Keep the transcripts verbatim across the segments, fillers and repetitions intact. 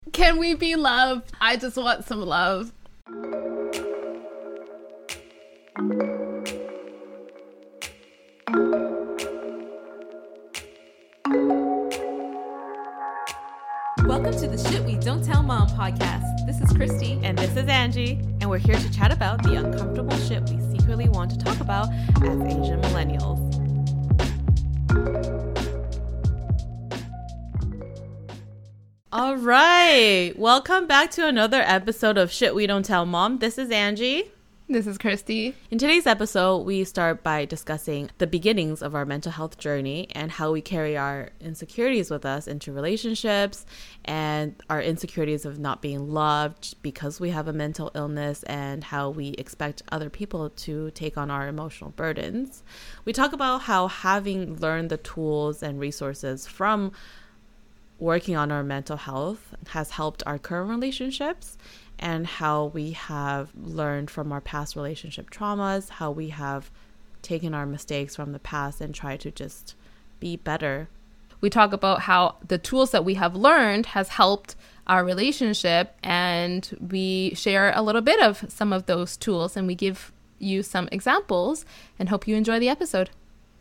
Can we be loved? I just want some love. Welcome to the Shit We Don't Tell Mom podcast. This is Christy. And this is Angie. And we're here to chat about the uncomfortable shit we secretly want to talk about as Asian millennials. All right. Welcome back to another episode of Shit We Don't Tell Mom. This is Angie. This is Christy. In today's episode, we start by discussing the beginnings of our mental health journey and how we carry our insecurities with us into relationships and our insecurities of not being loved because we have a mental illness and how we expect other people to take on our emotional burdens. We talk about how having learned the tools and resources from working on our mental health has helped our current relationships, and how we have learned from our past relationship traumas, how we have taken our mistakes from the past and tried to just be better. We talk about how the tools that we have learned has helped our relationship, and we share a little bit of some of those tools, and we give you some examples and hope you enjoy the episode.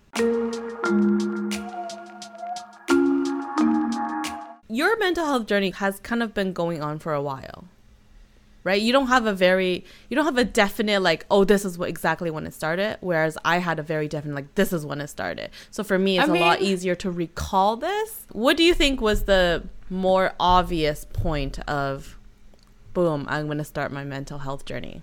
Your mental health journey has kind of been going on for a while, right? You don't have a very, you don't have a definite like, oh, this is what exactly when it started. Whereas I had a very definite like, this is when it started. So for me, it's I mean, a lot easier to recall this. What do you think was the more obvious point of, boom, I'm going to start my mental health journey?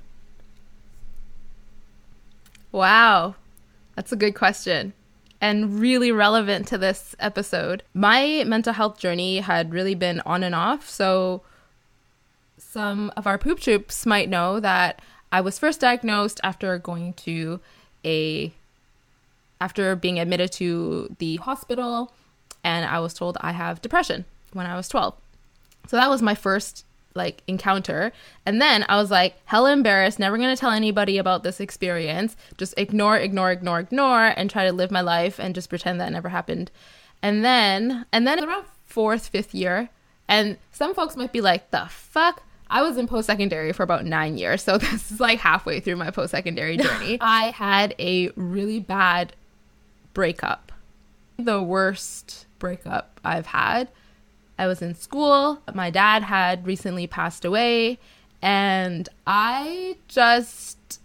Wow, that's a good question. And really relevant to this episode. My mental health journey had really been on and off. So some of our poop troops might know that I was first diagnosed after going to a, after being admitted to the hospital, and I was told I have depression when I was twelve. So that was my first like encounter. And then I was like hella embarrassed, never going to tell anybody about this experience, just ignore, ignore, ignore, ignore, and try to live my life and just pretend that never happened. And then, and then around fourth, fifth year, and some folks might be like, the fuck? I was in post-secondary for about nine years. So this is like halfway through my post-secondary journey. I had a really bad breakup. The worst breakup I've had. I was in school. My dad had recently passed away, and I just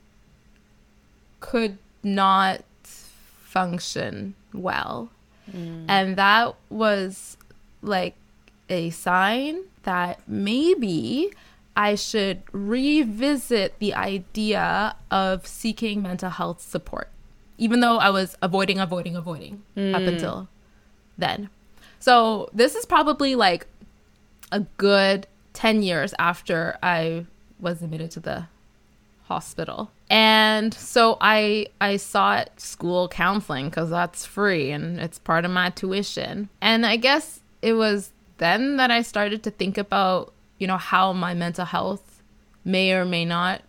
could not function well. Mm. And that was like a sign that maybe I should revisit the idea of seeking mental health support, even though I was avoiding, avoiding, avoiding mm. up until then. So this is probably like a good ten years after I was admitted to the hospital. And so I I sought school counseling because that's free and it's part of my tuition. And I guess it was then that I started to think about, you know, how my mental health may or may not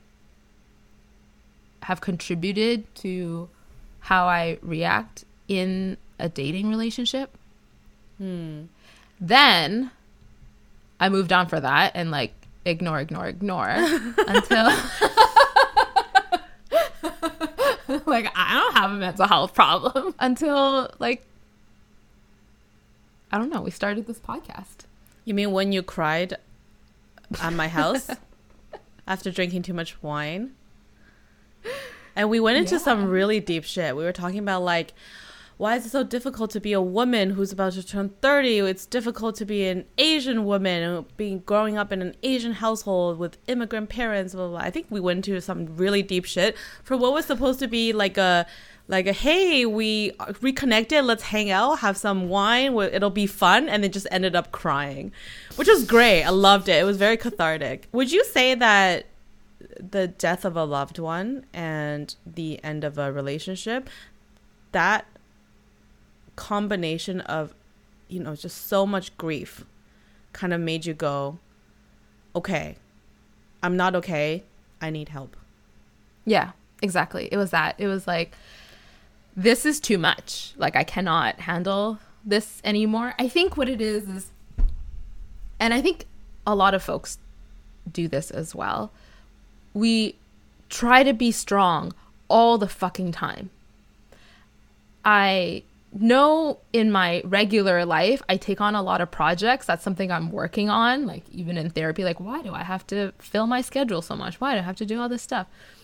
have contributed to how I react in a dating relationship. Hmm. Then I moved on for that and like ignore, ignore, ignore until like I don't have a mental health problem until like I don't know, we started this podcast. You mean when you cried at my house after drinking too much wine? And we went into yeah. some really deep shit. We were talking about like, why is it so difficult to be a woman who's about to turn thirty? It's difficult to be an Asian woman, being growing up in an Asian household with immigrant parents. Blah, blah, blah. I think we went into some really deep shit for what was supposed to be like a, like a, hey, we reconnected, let's hang out, have some wine, it'll be fun, and then just ended up crying, which was great. I loved it. It was very cathartic. Would you say that the death of a loved one and the end of a relationship, that combination of, you know, just so much grief kind of made you go, okay, I'm not okay, I need help? Yeah, exactly. It was that. It was like, this is too much. Like, I cannot handle this anymore. I think what it is is And I think a lot of folks do this as well. We try to be strong all the fucking time. I know in my regular life, I take on a lot of projects. That's something I'm working on, like even in therapy. Like, why do I have to fill my schedule so much? Why do I have to do all this stuff?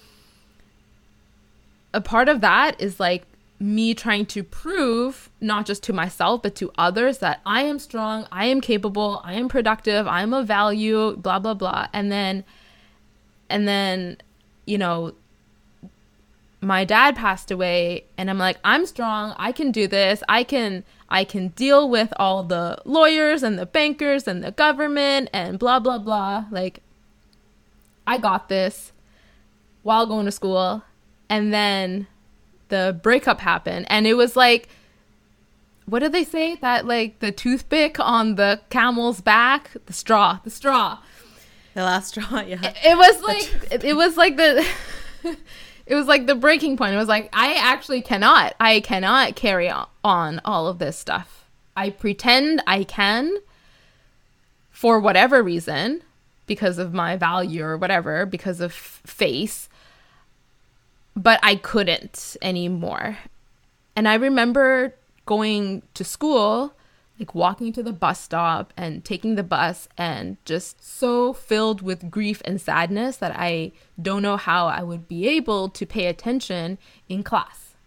A part of that is like me trying to prove, not just to myself, but to others, that I am strong, I am capable, I am productive, I am of value, blah, blah, blah. And then, and then, you know, my dad passed away and I'm like, I'm strong, I can do this, I can, I can deal with all the lawyers and the bankers and the government and blah, blah, blah. Like, I got this while going to school. And then the breakup happened, and it was like, what did they say? That like the toothpick on the camel's back, the straw, the straw. The last straw, yeah. It, it was like, it, it was like the, it was like the breaking point. It was like, I actually cannot, I cannot carry on all of this stuff. I pretend I can for whatever reason, because of my value or whatever, because of face. But I couldn't anymore. And I remember going to school, like walking to the bus stop and taking the bus, and just so filled with grief and sadness that I don't know how I would be able to pay attention in class.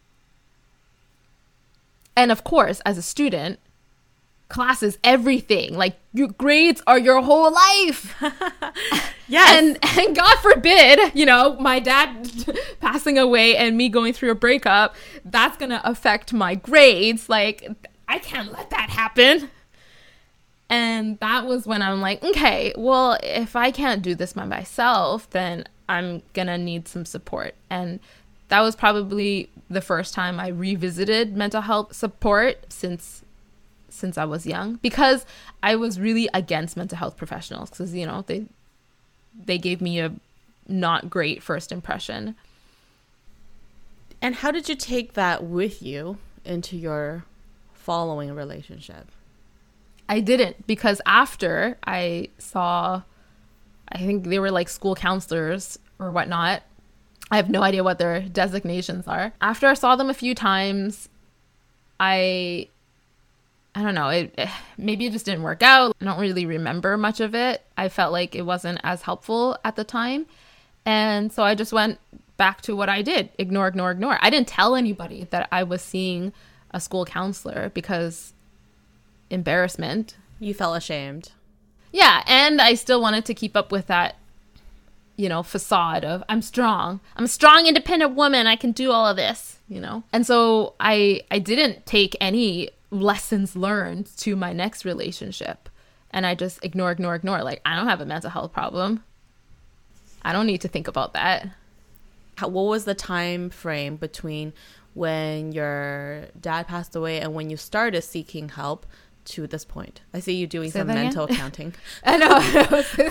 And of course, as a student, class is everything. Like, your grades are your whole life. Yes. And, and God forbid, you know, my dad passing away and me going through a breakup, that's going to affect my grades. Like, I can't let that happen. And that was when I'm like, okay, well, if I can't do this by myself, then I'm going to need some support. And that was probably the first time I revisited mental health support since since I was young, because I was really against mental health professionals, because, you know, they they gave me a not great first impression. And how did you take that with you into your following relationship? I didn't, because after I saw, I think they were like school counselors or whatnot. I have no idea what their designations are. After I saw them a few times, I... I don't know, it, it maybe it just didn't work out. I don't really remember much of it. I felt like it wasn't as helpful at the time. And so I just went back to what I did. Ignore, ignore, ignore. I didn't tell anybody that I was seeing a school counselor because embarrassment. You felt ashamed. Yeah, and I still wanted to keep up with that, you know, facade of I'm strong. I'm a strong, independent woman. I can do all of this, you know. And so I I didn't take any lessons learned to my next relationship, and I just ignore ignore ignore like, I don't have a mental health problem, I don't need to think about that. How, what was the time frame between when your dad passed away and when you started seeking help to this point? I see you doing Say some that mental again? accounting. I know.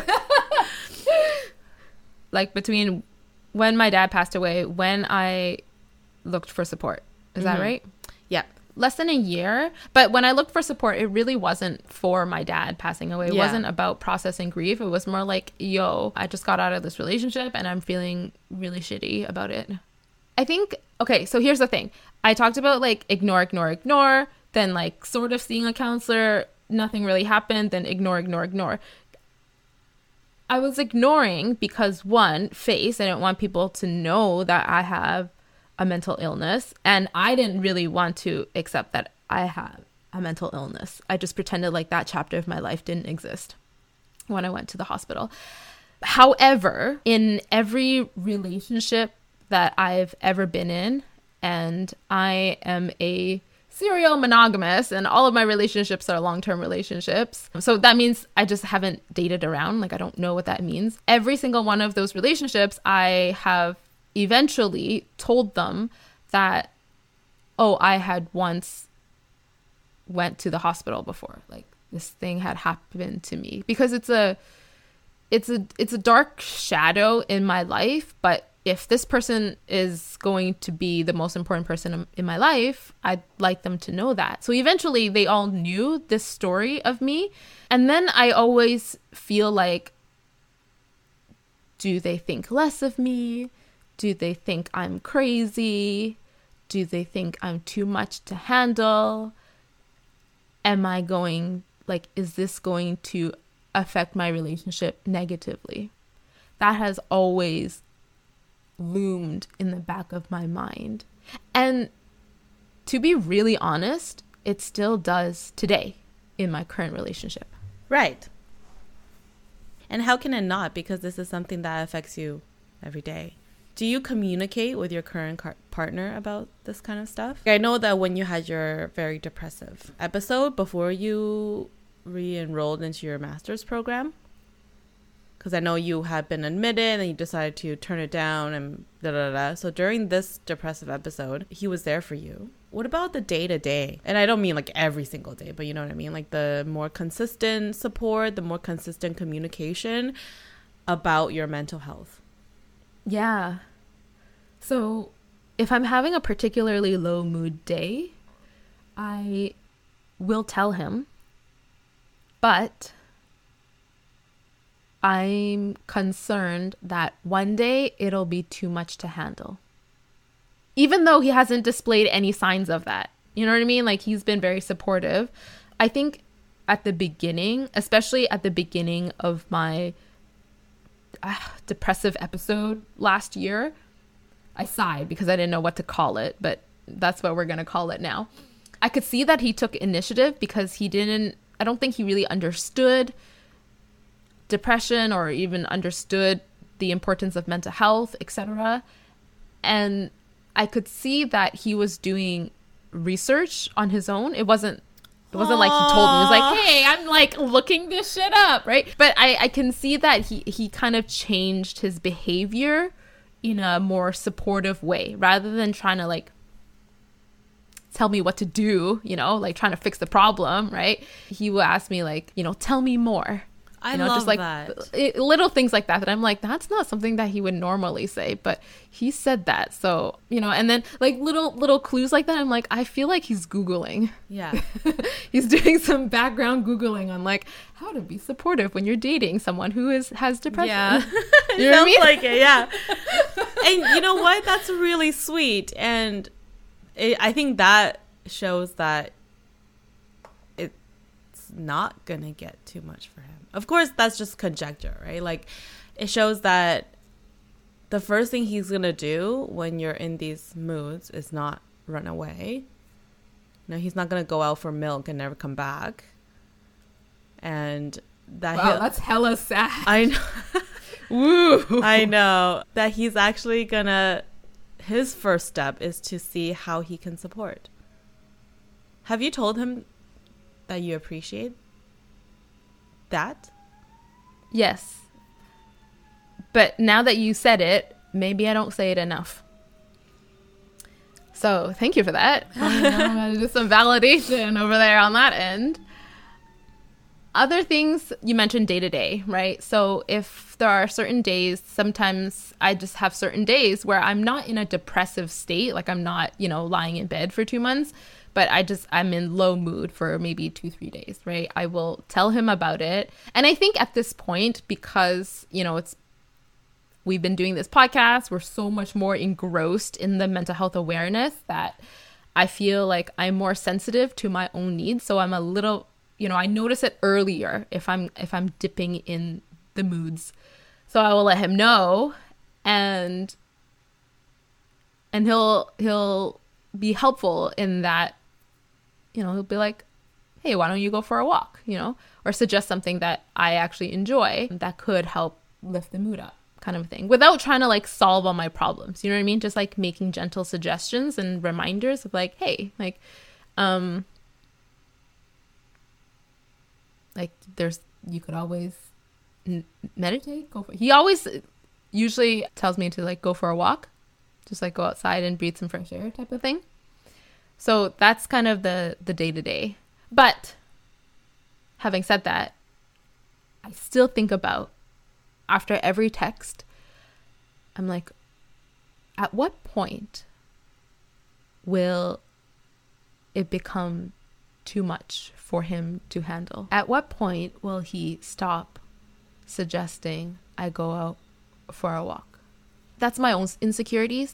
Like between when my dad passed away, when I looked for support, is Mm-hmm. that right? Yeah. Less than a year. But when I looked for support, it really wasn't for my dad passing away. It Yeah. wasn't about processing grief. It was more like, yo, I just got out of this relationship and I'm feeling really shitty about it. I think, okay, so here's the thing. I talked about like ignore, ignore, ignore, then like sort of seeing a counselor, nothing really happened, then ignore, ignore, ignore. I was ignoring because, one, face, I didn't want people to know that I have a mental illness, and I didn't really want to accept that I have a mental illness. I just pretended like that chapter of my life didn't exist when I went to the hospital. However, in every relationship that I've ever been in, and I am a serial monogamous, and all of my relationships are long-term relationships. So that means I just haven't dated around. Like, I don't know what that means. Every single one of those relationships, I have eventually told them that, oh, I had once went to the hospital before. Like, this thing had happened to me, because it's a, it's a, it's a dark shadow in my life, but if this person is going to be the most important person in my life, I'd like them to know that. So eventually they all knew this story of me. And then I always feel like, do they think less of me? Do they think I'm crazy? Do they think I'm too much to handle? Am I going, like, is this going to affect my relationship negatively? That has always loomed in the back of my mind. And to be really honest, it still does today in my current relationship. Right. And how can it not? Because this is something that affects you every day. Do you communicate with your current car- partner about this kind of stuff? I know that when you had your very depressive episode before you re-enrolled into your master's program, because I know you had been admitted and you decided to turn it down and da da da. So during this depressive episode, he was there for you. What about the day to day? And I don't mean like every single day, but you know what I mean? Like the more consistent support, the more consistent communication about your mental health. Yeah. So if I'm having a particularly low mood day, I will tell him, but I'm concerned that one day it'll be too much to handle. Even though he hasn't displayed any signs of that. You know what I mean? Like, he's been very supportive. I think at the beginning, especially at the beginning of my uh, depressive episode last year, I sighed because I didn't know what to call it, but that's what we're going to call it now. I could see that he took initiative because he didn't, I don't think he really understood depression or even understood the importance of mental health, et cetera. And I could see that he was doing research on his own. It wasn't it wasn't Aww. Like he told me. It was like, hey, I'm like looking this shit up, right? But I, I can see that he, he kind of changed his behavior in a more supportive way rather than trying to like tell me what to do, you know, like trying to fix the problem, right? He will ask me like, you know, tell me more. I you know, love just like that. It, little things like that that I'm like, that's not something that he would normally say, but he said that. So, you know, and then like little little clues like that, I'm like, I feel like he's Googling. Yeah. He's doing some background Googling on like how to be supportive when you're dating someone who is has depression. Yeah. You know what I mean? Like it, yeah. And you know what? That's really sweet. And it, I think that shows that it's not going to get too much for him. Of course, that's just conjecture, right? Like, it shows that the first thing he's going to do when you're in these moods is not run away. You know, he's not going to go out for milk and never come back. And that... Wow, that's hella sad. I know. Woo! I know. That he's actually going to... His first step is to see how he can support. Have you told him that you appreciate that? Yes. But now that you said it, maybe I don't say it enough. So thank you for that. I'm going to do some validation over there on that end. Other things you mentioned day to day, right? So if there are certain days, sometimes I just have certain days where I'm not in a depressive state, like I'm not, you know, lying in bed for two months, but I just, I'm in low mood for maybe two, three days, right? I will tell him about it. And I think at this point, because, you know, it's, we've been doing this podcast, we're so much more engrossed in the mental health awareness that I feel like I'm more sensitive to my own needs. So I'm a little, you know, I notice it earlier if I'm, if I'm dipping in the moods. So I will let him know, and, and he'll, he'll be helpful in that. You know, he'll be like, hey, why don't you go for a walk, you know, or suggest something that I actually enjoy that could help lift the mood up, kind of thing, without trying to like solve all my problems. You know what I mean? Just like making gentle suggestions and reminders of like, hey, like, um, like there's, you could always n- meditate, go for, he always usually tells me to like go for a walk, just like go outside and breathe some fresh air type of thing. So that's kind of the, the day-to-day. But having said that, I still think about, after every text, I'm like, At what point will it become too much for him to handle? At what point will he stop suggesting I go out for a walk? That's my own insecurities.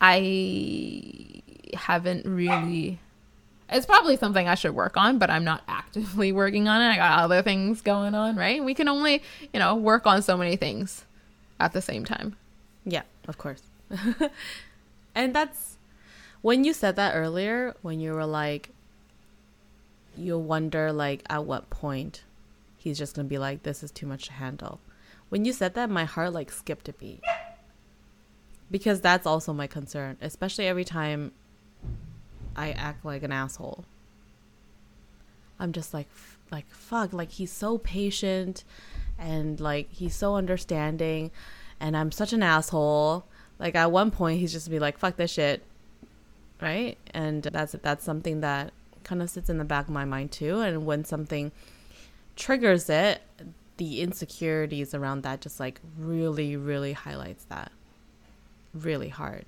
I haven't really... It's probably something I should work on, but I'm not actively working on it. I got other things going on, right? We can only, you know, work on so many things at the same time. Yeah, of course. And that's... When you said that earlier, when you were like, you'll wonder, like, at what point he's just going to be like, this is too much to handle. When you said that, my heart, like, skipped a beat. Because that's also my concern, especially every time I act like an asshole. I'm just like, f- like, fuck, like, he's so patient and, like, he's so understanding and I'm such an asshole. Like, at one point, he's just be like, fuck this shit. Right? And that's that's something that kind of sits in the back of my mind too. And when something triggers it, the insecurities around that just like really, really highlights that really hard.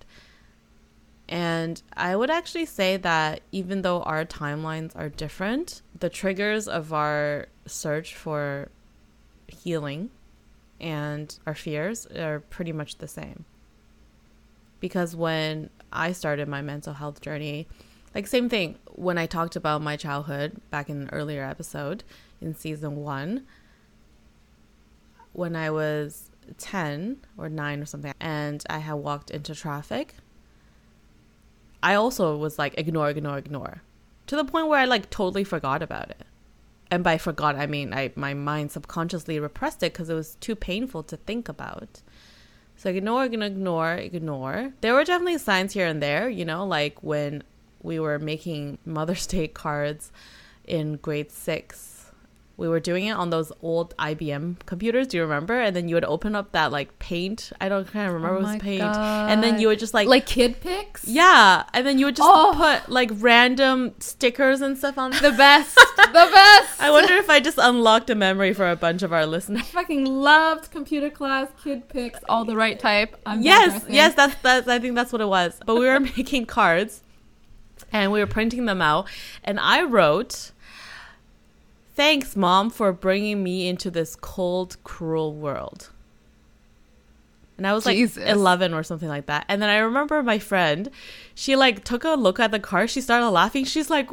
And I would actually say that even though our timelines are different, the triggers of our search for healing and our fears are pretty much the same. Because when I started my mental health journey, like same thing, when I talked about my childhood back in an earlier episode in season one, when I was ten or nine or something, and I had walked into traffic, I also was like, ignore, ignore, ignore, to the point where I like totally forgot about it. And by forgot, I mean, I my mind subconsciously repressed it because it was too painful to think about. So ignore, ignore, ignore, ignore. There were definitely signs here and there, you know, like when we were making Mother's Day cards in grade six. We were doing it on those old I B M computers. Do you remember? And then you would open up that like paint. I don't kind of remember. Oh it was paint. God. And then you would just like... Like kid pics? Yeah. And then you would just Oh. put like random stickers and stuff on. The best. The best. I wonder if I just unlocked a memory for a bunch of our listeners. Fucking loved computer class, kid pics, all the right type. I'm Yes, digressing. yes, that's that's. I think that's what it was. But we were making cards, and we were printing them out, and I wrote, "Thanks, Mom, for bringing me into this cold, cruel world." And I was like Jesus. eleven or something like that. And then I remember my friend, she like took a look at the card. She started laughing. She's like,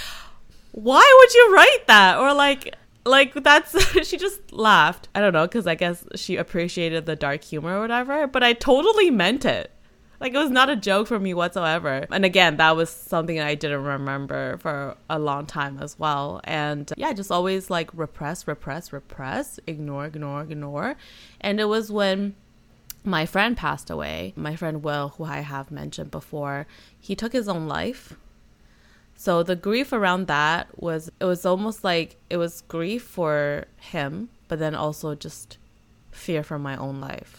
"Why would you write that?" Or like. Like, that's, she just laughed. I don't know, because I guess she appreciated the dark humor or whatever, but I totally meant it. Like, it was not a joke for me whatsoever. And again, that was something I didn't remember for a long time as well. And yeah, just always like repress, repress, repress, ignore, ignore, ignore. And it was when my friend passed away, my friend Will, who I have mentioned before, he took his own life. So the grief around that was, it was almost like it was grief for him, but then also just fear for my own life.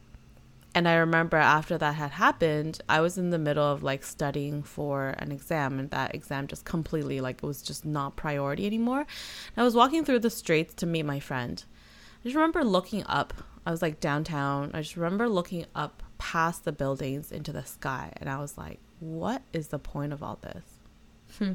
And I remember after that had happened, I was in the middle of like studying for an exam, and that exam just completely like, it was just not priority anymore. And I was walking through the streets to meet my friend. I just remember looking up. I was like downtown. I just remember looking up past the buildings into the sky. And I was like, what is the point of all this? Hmm.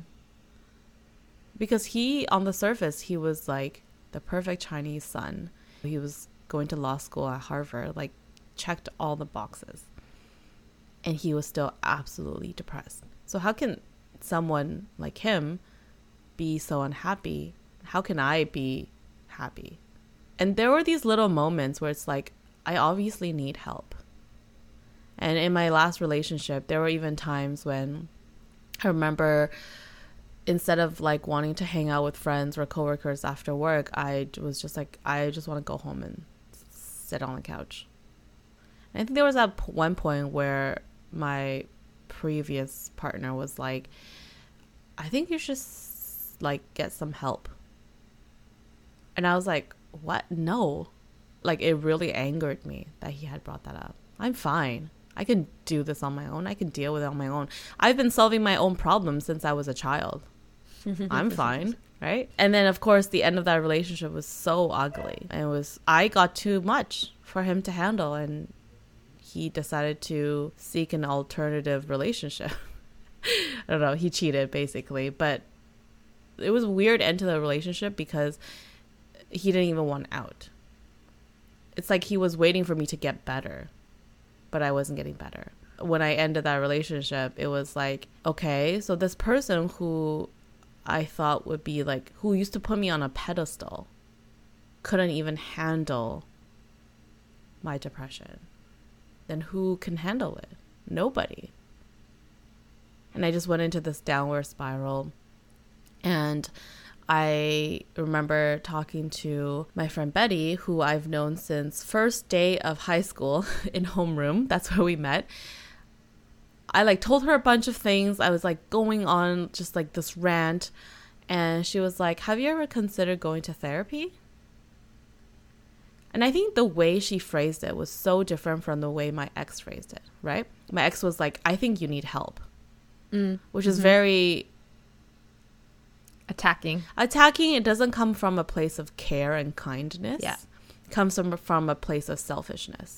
Because he, on the surface, he was like the perfect Chinese son. He was going to law school at Harvard, like checked all the boxes. And he was still absolutely depressed. So how can someone like him be so unhappy? How can I be happy? And there were these little moments where it's like, I obviously need help. And in my last relationship, there were even times when I remember, instead of like wanting to hang out with friends or coworkers after work, I was just like, I just want to go home and sit on the couch. And I think there was that p- one point where my previous partner was like, I think you should s- like get some help. And I was like, what? No. Like, it really angered me that he had brought that up. I'm fine. I can do this on my own. I can deal with it on my own. I've been solving my own problems since I was a child. I'm fine, right? And then, of course, the end of that relationship was so ugly. And it was, I got too much for him to handle. And he decided to seek an alternative relationship. I don't know. He cheated, basically. But it was a weird end to the relationship because he didn't even want out. It's like he was waiting for me to get better, but I wasn't getting better. When I ended that relationship, it was like, okay, so this person who I thought would be like, who used to put me on a pedestal, couldn't even handle my depression. Then who can handle it? Nobody. And I just went into this downward spiral. And I remember talking to my friend Betty, who I've known since first day of high school in homeroom. That's where we met. I like told her a bunch of things. I was like going on just like this rant. And she was like, have you ever considered going to therapy? And I think the way she phrased it was so different from the way my ex phrased it, right? My ex was like, I think you need help, mm. which is mm-hmm. very attacking. Attacking, it doesn't come from a place of care and kindness. Yeah. It comes from, from a place of selfishness.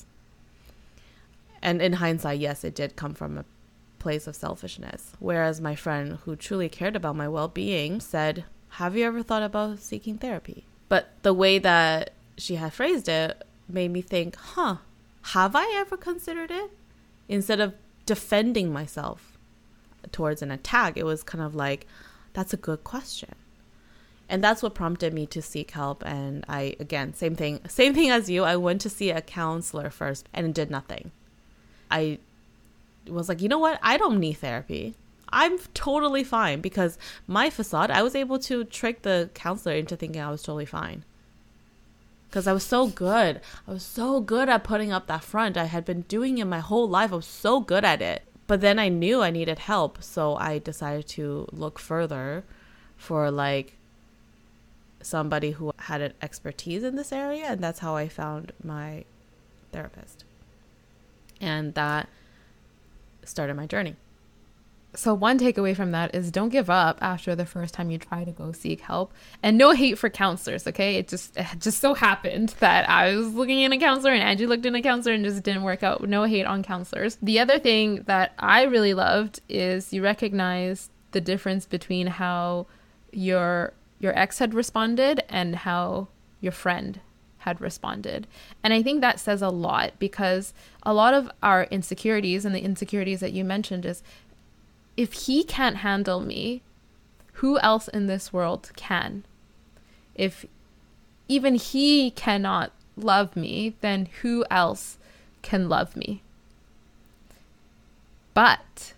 And in hindsight, yes, it did come from a place of selfishness. Whereas my friend who truly cared about my well-being said, have you ever thought about seeking therapy? But the way that she had phrased it made me think, huh, have I ever considered it? Instead of defending myself towards an attack, it was kind of like, that's a good question. And that's what prompted me to seek help. And I, again, same thing, same thing as you. I went to see a counselor first and it did nothing. I was like, you know what? I don't need therapy. I'm totally fine, because my facade, I was able to trick the counselor into thinking I was totally fine. Because I was so good. I was so good at putting up that front. I had been doing it my whole life. I was so good at it. But then I knew I needed help. So I decided to look further for like somebody who had an expertise in this area. And that's how I found my therapist. And that started my journey. So one takeaway from that is don't give up after the first time you try to go seek help. And no hate for counselors, okay? It just it just so happened that I was looking in a counselor and Angie looked in a counselor and just didn't work out. No hate on counselors. The other thing that I really loved is you recognize the difference between how your your ex had responded and how your friend had responded. And I think that says a lot, because a lot of our insecurities, and the insecurities that you mentioned, is if he can't handle me, who else in this world can? If even he cannot love me, then who else can love me? But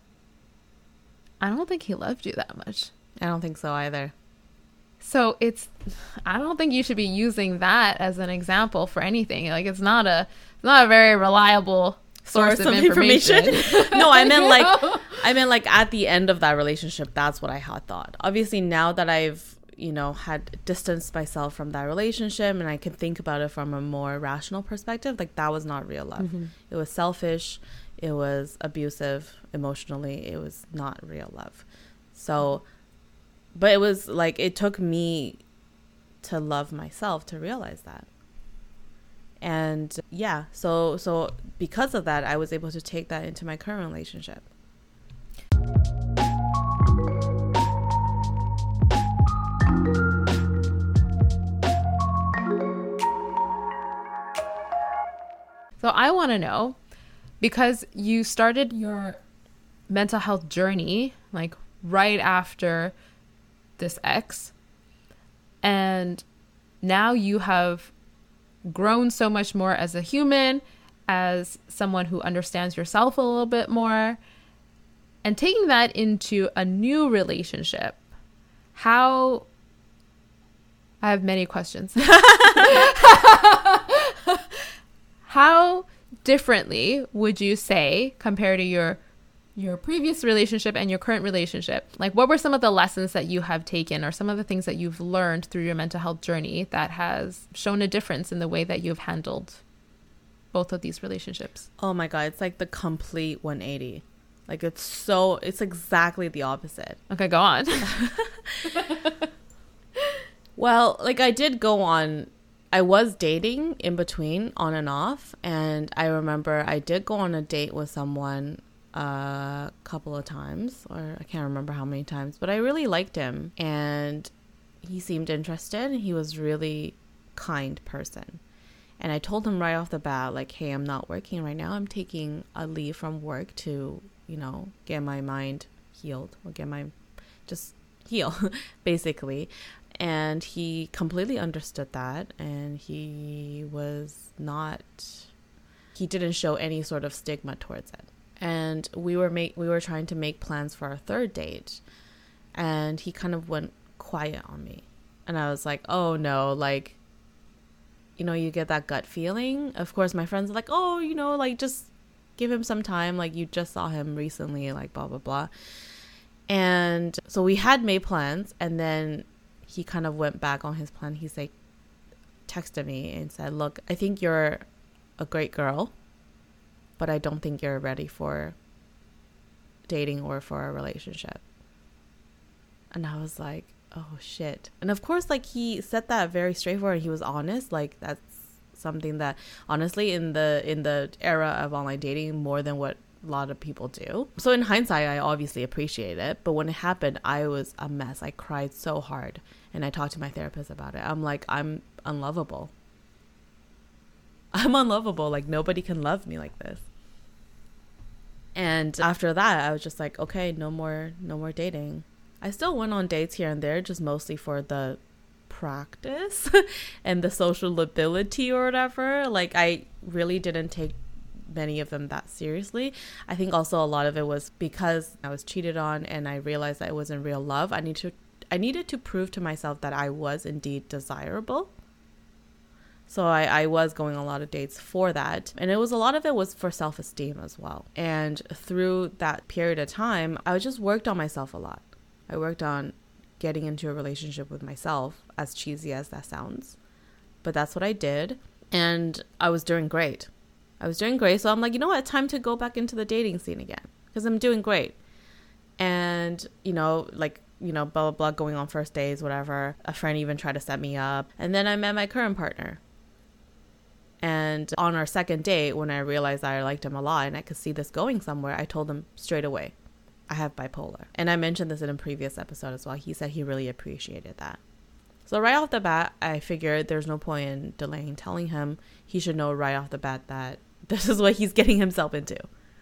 I don't think he loved you that much. I don't think so either. So it's, I don't think you should be using that as an example for anything. Like, it's not a, it's not a very reliable source, source of, of information. information. No, I meant like, I meant like at the end of that relationship, that's what I had thought. Obviously, now that I've, you know, had distanced myself from that relationship and I can think about it from a more rational perspective, like that was not real love. Mm-hmm. It was selfish. It was abusive emotionally. It was not real love. So, but it was like, it took me to love myself to realize that. And yeah, so so because of that, I was able to take that into my current relationship. So I want to know, because you started your mental health journey like right after this ex, and now you have grown so much more as a human, as someone who understands yourself a little bit more, and taking that into a new relationship. How, I have many questions. How differently would you say, compared to your your previous relationship and your current relationship? Like, what were some of the lessons that you have taken, or some of the things that you've learned through your mental health journey that has shown a difference in the way that you've handled both of these relationships? Oh my God, it's like the complete one eighty. Like, it's so, it's exactly the opposite. Okay, go on. Well, like I did go on I was dating in between, on and off. And I remember I did go on a date with someone a couple of times, or I can't remember how many times, but I really liked him. And he seemed interested. He was really kind person. And I told him right off the bat, like, hey, I'm not working right now. I'm taking a leave from work to, you know, get my mind healed, or get my, just heal, basically. And he completely understood that. And he was not, he didn't show any sort of stigma towards it. And we were make, we were trying to make plans for our third date. And he kind of went quiet on me. And I was like, oh no, like, you know, you get that gut feeling. Of course, my friends are like, oh, you know, like, just give him some time. Like, you just saw him recently, like, blah, blah, blah. And so we had made plans. And then he kind of went back on his plan. He's like, texted me and said, look, I think you're a great girl, but I don't think you're ready for dating or for a relationship. And I was like, oh shit. And of course, like, he said that very straightforward. He was honest. Like, that's something that honestly in the in the era of online dating, more than what a lot of people do. So in hindsight, I obviously appreciate it, but when it happened, I was a mess. I cried so hard, and I talked to my therapist about it. I'm like, I'm unlovable. I'm unlovable. Like, nobody can love me like this. And after that, I was just like, okay, no more no more dating. I still went on dates here and there, just mostly for the practice and the social ability or whatever. Like, I really didn't take many of them that seriously. I think also a lot of it was because I was cheated on and I realized that it wasn't real love. I need to, I needed to prove to myself that I was indeed desirable. So I, I was going on a lot of dates for that. And it was a lot of it was for self-esteem as well. And through that period of time, I just worked on myself a lot. I worked on getting into a relationship with myself, as cheesy as that sounds. But that's what I did. And I was doing great. I was doing great. So I'm like, you know what? Time to go back into the dating scene again. Because I'm doing great. And, you know, like, you know, blah, blah, blah, going on first days, whatever. A friend even tried to set me up. And then I met my current partner. And on our second date, when I realized that I liked him a lot and I could see this going somewhere, I told him straight away, I have bipolar. And I mentioned this in a previous episode as well. He said he really appreciated that. So right off the bat, I figured there's no point in delaying telling him. He should know right off the bat that this is what he's getting himself into.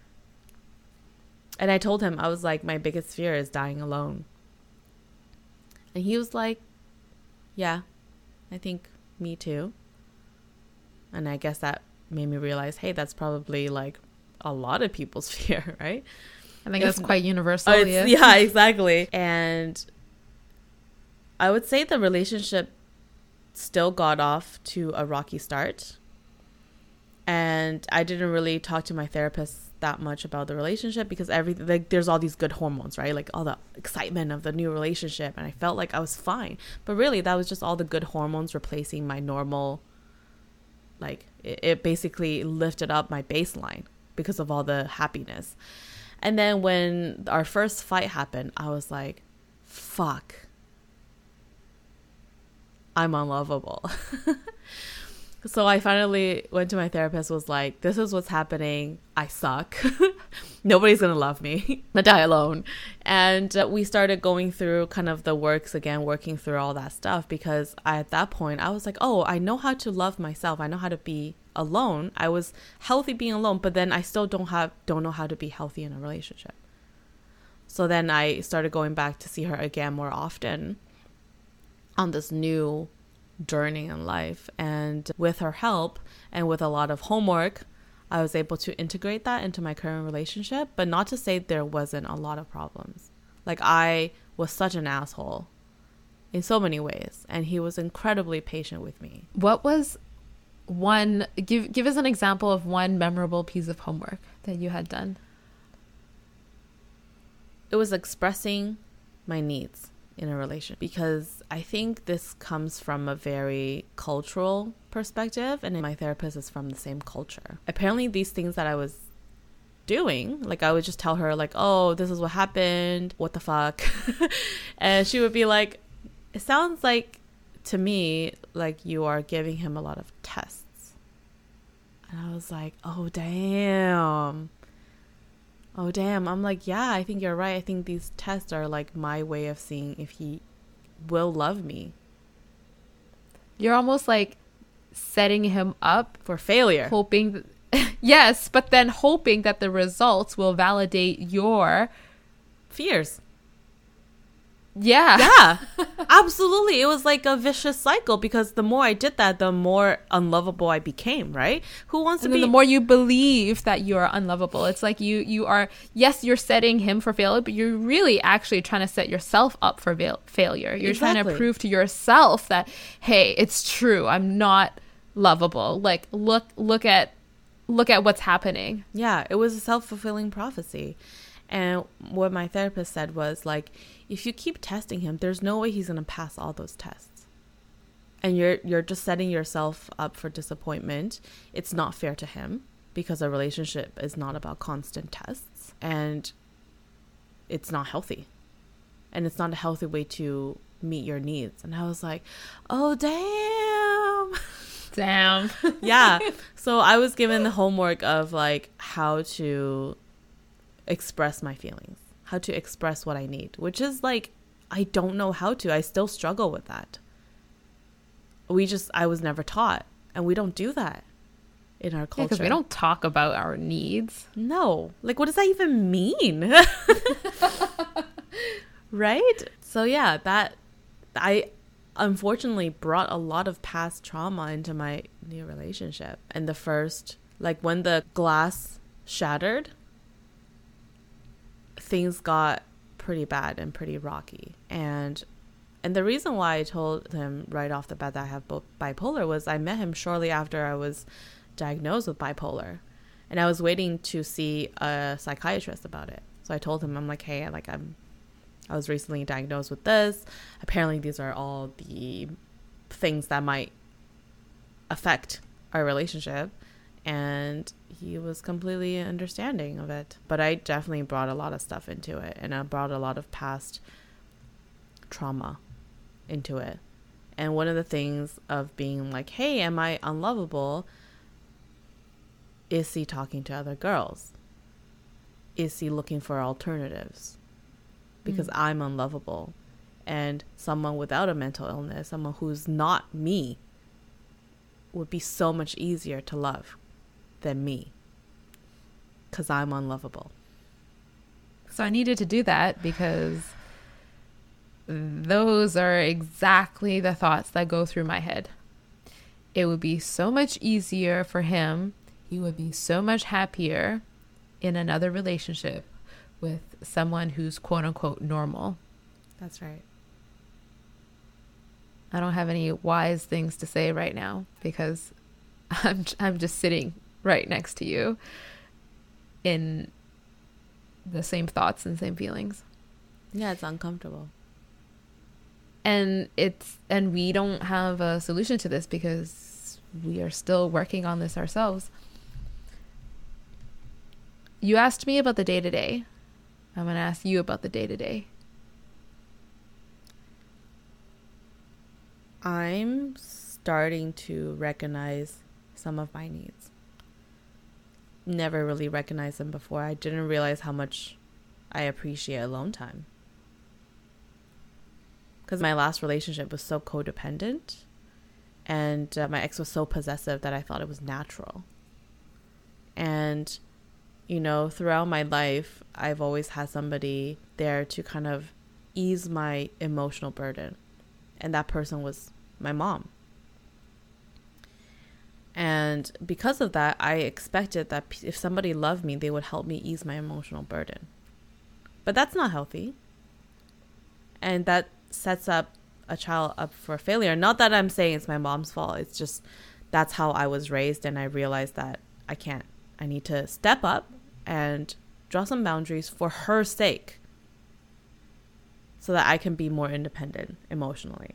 And I told him, I was like, my biggest fear is dying alone. And he was like, yeah, I think me too. And I guess that made me realize, hey, that's probably like a lot of people's fear, right? I think that's quite universal. Uh, yeah. yeah, exactly. And I would say the relationship still got off to a rocky start. And I didn't really talk to my therapist that much about the relationship because everything, like, there's all these good hormones, right? Like all the excitement of the new relationship. And I felt like I was fine. But really, that was just all the good hormones replacing my normal, like, it, it basically lifted up my baseline because of all the happiness. And then when our first fight happened, I was like, fuck, I'm unlovable. So I finally went to my therapist, was like, this is what's happening. I suck. Nobody's going to love me. I die alone. And uh, we started going through kind of the works again, working through all that stuff, because I, at that point, I was like, oh, I know how to love myself. I know how to be alone. I was healthy being alone, but then I still don't have, don't know how to be healthy in a relationship. So then I started going back to see her again more often on this new journey in life. And with her help and with a lot of homework, I was able to integrate that into my current relationship. But not to say there wasn't a lot of problems. Like, I was such an asshole in so many ways, and he was incredibly patient with me. What was one, give give us an example of one memorable piece of homework that you had done? It was expressing my needs in a relationship, because I think this comes from a very cultural perspective, and my therapist is from the same culture. Apparently these things that I was doing, like, I would just tell her, like, oh, this is what happened, what the fuck. And she would be like, it sounds like to me like you are giving him a lot of tests. And I was like, oh, damn. Oh, damn. I'm like, yeah, I think you're right. I think these tests are like my way of seeing if he will love me. You're almost like setting him up for failure. Hoping, th- yes, but then hoping that the results will validate your fears. Yeah. Yeah, absolutely. It was like a vicious cycle because the more I did that, the more unlovable I became, right? Who wants and to be... the more you believe that you're unlovable. It's like you, you are, yes, you're setting him for failure, but you're really actually trying to set yourself up for fail- failure. You're Exactly. trying to prove to yourself that, hey, it's true. I'm not lovable. Like, look, look at, look at what's happening. Yeah, it was a self-fulfilling prophecy. And what my therapist said was like, if you keep testing him, there's no way he's going to pass all those tests. And you're you're just setting yourself up for disappointment. It's not fair to him because a relationship is not about constant tests. And it's not healthy. And it's not a healthy way to meet your needs. And I was like, oh, damn. Damn. Yeah. So I was given the homework of like how to express my feelings, how to express what I need, which is like, I don't know how to. I still struggle with that. We just, I was never taught, and we don't do that in our culture. Because we don't talk about our needs. No. Like, what does that even mean? Right? So yeah, that, I unfortunately brought a lot of past trauma into my new relationship. And the first, like when the glass shattered, things got pretty bad and pretty rocky. And and the reason why I told him right off the bat that I have bipolar was I met him shortly after I was diagnosed with bipolar. And I was waiting to see a psychiatrist about it. So I told him, I'm like, hey, like I'm I was recently diagnosed with this. Apparently these are all the things that might affect our relationship. And he was completely understanding of it. But I definitely brought a lot of stuff into it. And I brought a lot of past trauma into it. And one of the things of being like, hey, am I unlovable? Is he talking to other girls? Is he looking for alternatives? Because mm. I'm unlovable. And someone without a mental illness, someone who's not me, would be so much easier to love than me, because I'm unlovable. So I needed to do that because those are exactly the thoughts that go through my head. It would be so much easier for him. He would be so much happier in another relationship with someone who's quote unquote normal. That's right. I don't have any wise things to say right now because I'm I'm just sitting right next to you in the same thoughts and same feelings. Yeah, it's uncomfortable. And it's and we don't have a solution to this because we are still working on this ourselves. You asked me about the day-to-day. I'm going to ask you about the day-to-day. I'm starting to recognize some of my needs. Never really recognized them before. I didn't realize how much I appreciate alone time. Because my last relationship was so codependent. And uh, my ex was so possessive that I thought it was natural. And, you know, throughout my life, I've always had somebody there to kind of ease my emotional burden. And that person was my mom. And because of that, I expected that if somebody loved me, they would help me ease my emotional burden. But that's not healthy. And that sets up a child up for failure. Not that I'm saying it's my mom's fault. It's just that's how I was raised. And I realized that I can't. I need to step up and draw some boundaries for her sake so that I can be more independent emotionally.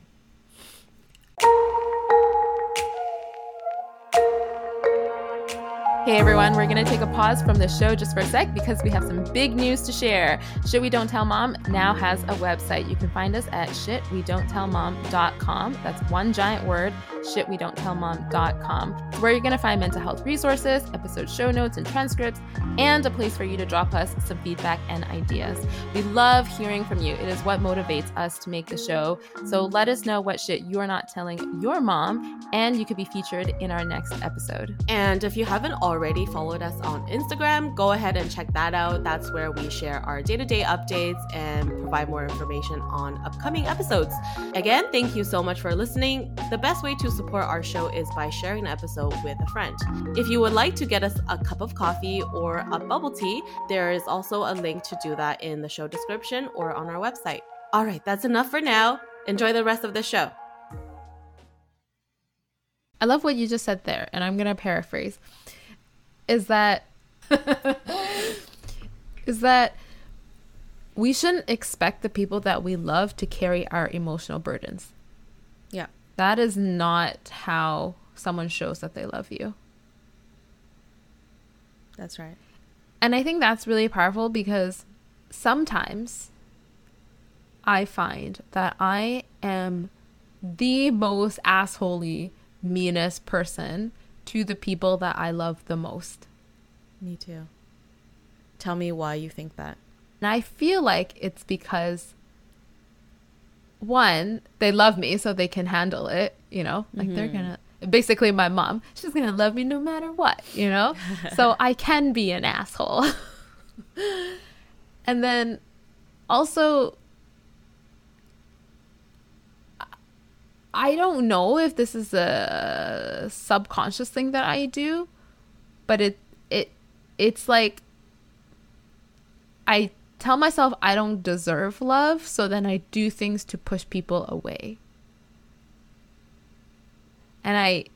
Hey everyone, we're going to take a pause from the show just for a sec because we have some big news to share. Shit We Don't Tell Mom now has a website. You can find us at shit we don't tell mom dot com. That's one giant word, shit we don't tell mom dot com. It's where you're going to find mental health resources, episode show notes and transcripts, and a place for you to drop us some feedback and ideas. We love hearing from you. It is what motivates us to make the show. So let us know what shit you're not telling your mom, and you could be featured in our next episode. And if you haven't already followed us on Instagram, go ahead and check that out. That's where we share our day-to-day updates and provide more information on upcoming episodes. Again, thank you so much for listening. The best way to support our show is by sharing an episode with a friend. If you would like to get us a cup of coffee or a bubble tea, there is also a link to do that in the show description or on our website. All right, that's enough for now. Enjoy the rest of the show. I love what you just said there, and I'm going to paraphrase. Is that is that we shouldn't expect the people that we love to carry our emotional burdens. Yeah. That is not how someone shows that they love you. That's right. And I think that's really powerful because sometimes I find that I am the most assholey, meanest person to the people that I love the most. Me too. Tell me why you think that. And I feel like it's because, one, they love me so they can handle it, you know? Like mm-hmm. they're gonna, basically my mom, she's gonna love me no matter what, you know? So I can be an asshole. And then also, I don't know if this is a subconscious thing that I do, but it it it's like I tell myself I don't deserve love, so then I do things to push people away. And I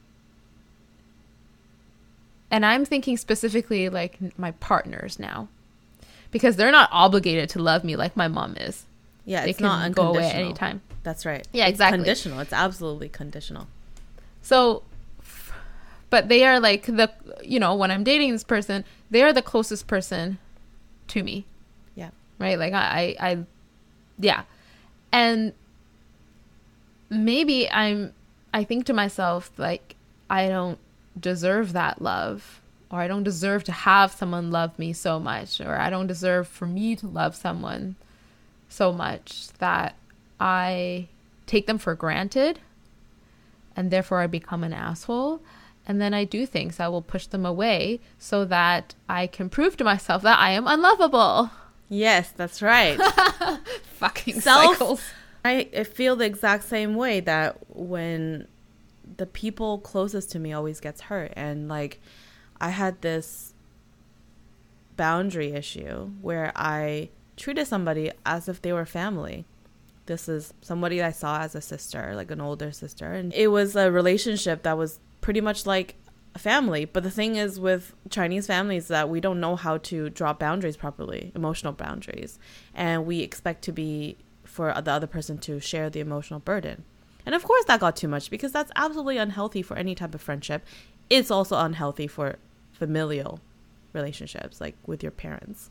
and I'm thinking specifically like my partners now, because they're not obligated to love me like my mom is. Yeah, they it's can not unconditional. Go away anytime. That's right. Yeah, it's exactly. Conditional. It's absolutely conditional. So, but they are like the, you know, when I'm dating this person, they are the closest person to me. Yeah. Right? Like I, I, I yeah. And maybe I'm, I think to myself, like, I don't deserve that love, or I don't deserve to have someone love me so much, or I don't deserve for me to love someone so much that I take them for granted, and therefore I become an asshole. And then I do things that will push them away so that I can prove to myself that I am unlovable. Yes, that's right. Fucking Self- cycles. I, I feel the exact same way, that when the people closest to me always gets hurt. And like, I had this boundary issue where I treated somebody as if they were family. This is somebody I saw as a sister, like an older sister. And it was a relationship that was pretty much like a family. But the thing is with Chinese families that we don't know how to draw boundaries properly, emotional boundaries. And we expect to be for the other person to share the emotional burden. And of course that got too much, because that's absolutely unhealthy for any type of friendship. It's also unhealthy for familial relationships, like with your parents.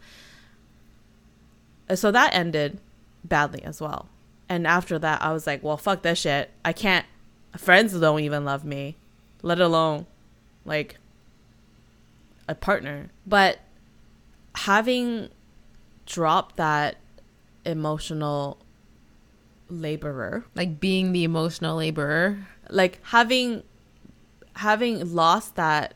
So that ended badly as well. And after that, I was like, well, fuck that shit. I can't. Friends don't even love me, let alone like a partner. But having dropped that emotional laborer, like being the emotional laborer, like having having lost that,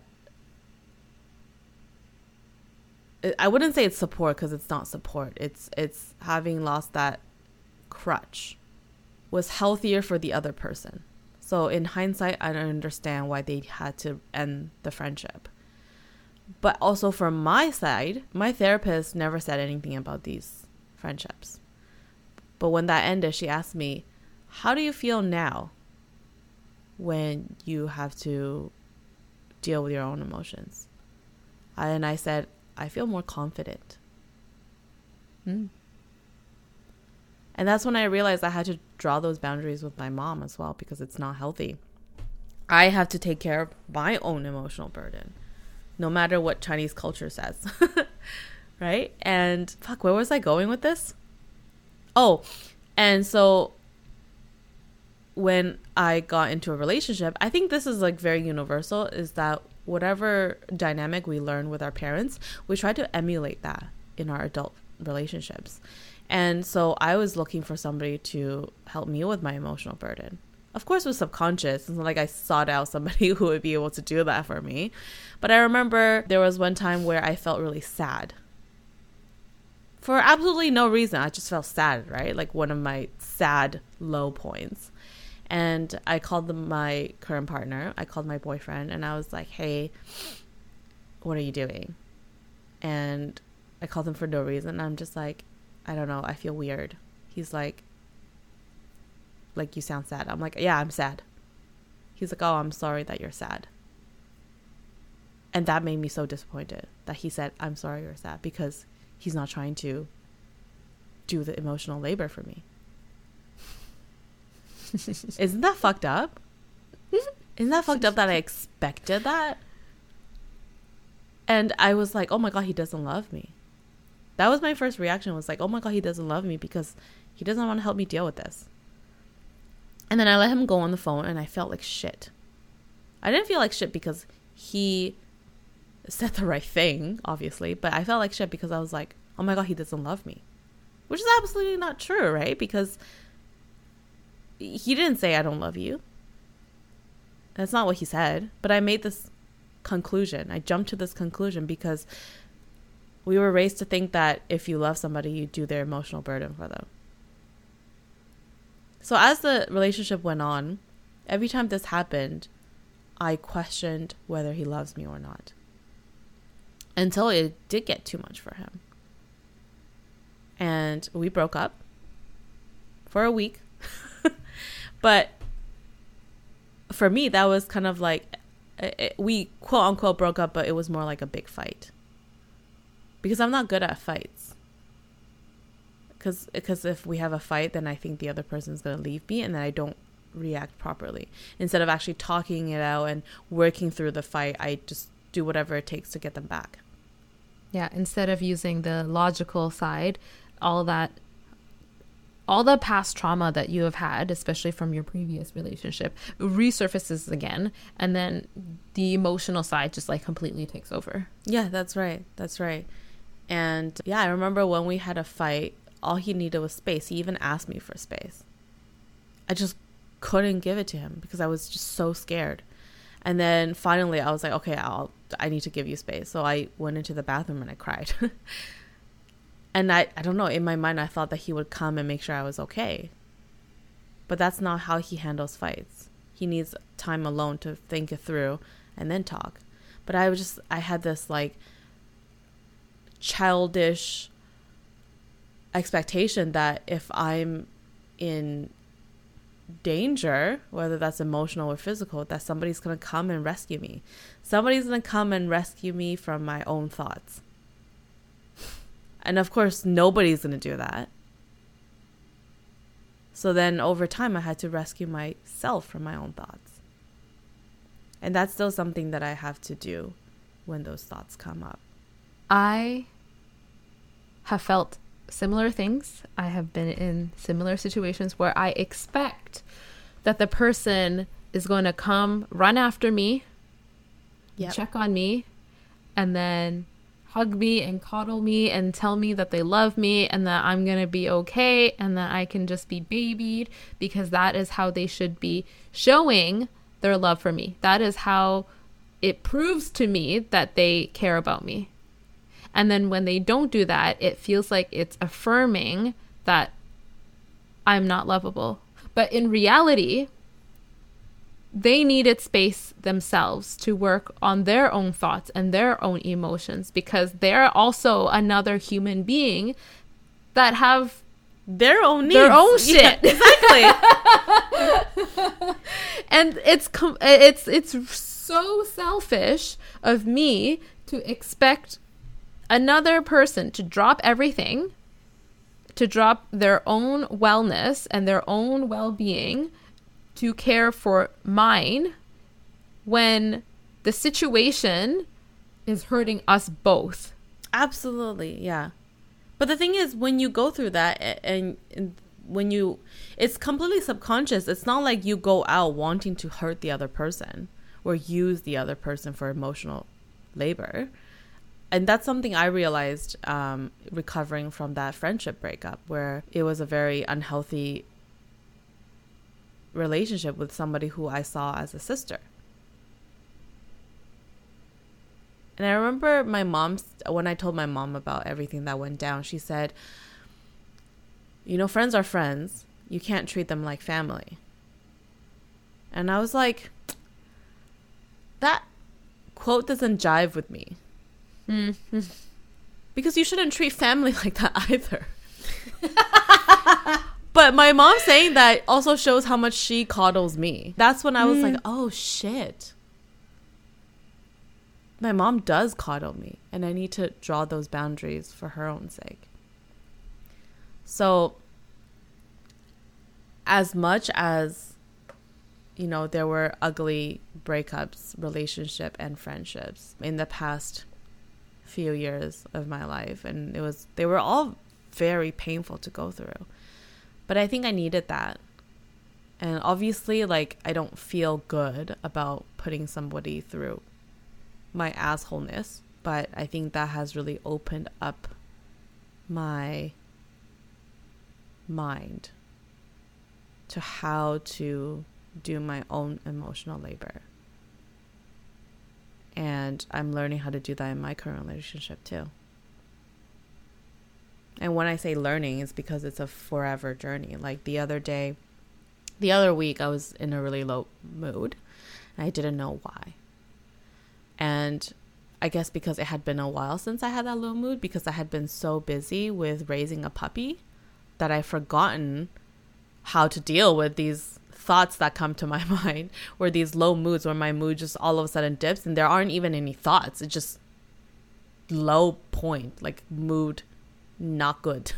I wouldn't say it's support, because it's not support. It's it's having lost that crutch was healthier for the other person. So in hindsight, I don't understand why they had to end the friendship. But also from my side, my therapist never said anything about these friendships. But when that ended, she asked me, how do you feel now when you have to deal with your own emotions? And I said, I feel more confident. Mm. And that's when I realized I had to draw those boundaries with my mom as well, because it's not healthy. I have to take care of my own emotional burden. no matter what Chinese culture says. Right? And fuck, where was I going with this? Oh, and so when I got into a relationship, I think this is like very universal, is that whatever dynamic we learn with our parents, we try to emulate that in our adult relationships. And so I was looking for somebody to help me with my emotional burden. Of course, it was subconscious. It's not like I sought out somebody who would be able to do that for me. But I remember there was one time where I felt really sad. For absolutely no reason. I just felt sad, right? Like one of my sad low points. And I called them my current partner. I called my boyfriend and I was like, hey, what are you doing? And I called him for no reason. I'm just like, I don't know. I feel weird. He's like, like, you sound sad. I'm like, yeah, I'm sad. He's like, oh, I'm sorry that you're sad. And that made me so disappointed that he said, I'm sorry you're sad, because he's not trying to do the emotional labor for me. Isn't that fucked up? Isn't that fucked up that I expected that? And I was like, oh my God, he doesn't love me. That was my first reaction, was like, oh my God, he doesn't love me because he doesn't want to help me deal with this. And then I let him go on the phone and I felt like shit. I didn't feel like shit because he said the right thing, obviously, but I felt like shit because I was like, oh my God, he doesn't love me. Which is absolutely not true, right? Because he didn't say I don't love you. That's not what he said. But I made this conclusion. I jumped to this conclusion because we were raised to think that if you love somebody, you do their emotional burden for them. So as the relationship went on, every time this happened, I questioned whether he loves me or not. Until it did get too much for him. And we broke up for a week. But for me, that was kind of like, it, we quote unquote broke up, but it was more like a big fight. Because I'm not good at fights. Because because if we have a fight, then I think the other person's going to leave me and then I don't react properly. Instead of actually talking it out and working through the fight, I just do whatever it takes to get them back. Yeah, instead of using the logical side, all that, all the past trauma that you have had, especially from your previous relationship, resurfaces again. And then the emotional side just like completely takes over. Yeah, that's right. That's right. And yeah, I remember when we had a fight, all he needed was space. He even asked me for space. I just couldn't give it to him because I was just so scared. And then finally I was like, okay, I'll, I need to give you space. So I went into the bathroom and I cried. And I, I don't know, in my mind, I thought that he would come and make sure I was okay. But that's not how he handles fights. He needs time alone to think it through and then talk. But I was just, I had this like childish expectation that if I'm in danger, whether that's emotional or physical, that somebody's going to come and rescue me. Somebody's going to come and rescue me from my own thoughts. And of course, nobody's going to do that. So then over time, I had to rescue myself from my own thoughts. And that's still something that I have to do when those thoughts come up. I have felt similar things. I have been in similar situations where I expect that the person is going to come run after me, yep. check on me, and then hug me and coddle me and tell me that they love me and that I'm going to be okay and that I can just be babied, because that is how they should be showing their love for me. That is how it proves to me that they care about me. And then when they don't do that, it feels like it's affirming that I'm not lovable. But in reality, they needed space themselves to work on their own thoughts and their own emotions, because they're also another human being that have their own needs. Their own shit. Yeah, exactly. And it's com- it's it's so selfish of me to expect another person to drop everything, to drop their own wellness and their own well-being to care for mine, when the situation is hurting us both. Absolutely, yeah. But the thing is, when you go through that and, and when you, it's completely subconscious. It's not like you go out wanting to hurt the other person or use the other person for emotional labor. And that's something I realized um, recovering from that friendship breakup, where it was a very unhealthy relationship with somebody who I saw as a sister. And I remember my mom, when I told my mom about everything that went down, she said, you know, friends are friends. You can't treat them like family. And I was like, that quote doesn't jive with me. Mm-hmm. Because you shouldn't treat family like that either. But my mom saying that also shows how much she coddles me. That's when I was mm. like, oh shit. My mom does coddle me, and I need to draw those boundaries for her own sake. So as much as, you know, there were ugly breakups, relationship and friendships in the past few years of my life, and it was they were all very painful to go through, but I think I needed that. And obviously, like, I don't feel good about putting somebody through my assholeness, but I think that has really opened up my mind to how to do my own emotional labor. And I'm learning how to do that in my current relationship too. And when I say learning, it's because it's a forever journey. Like the other day, the other week, I was in a really low mood and I didn't know why. And I guess because it had been a while since I had that low mood, because I had been so busy with raising a puppy that I've forgotten how to deal with these thoughts that come to my mind, or these low moods where my mood just all of a sudden dips and there aren't even any thoughts. It's just low point, like mood not good.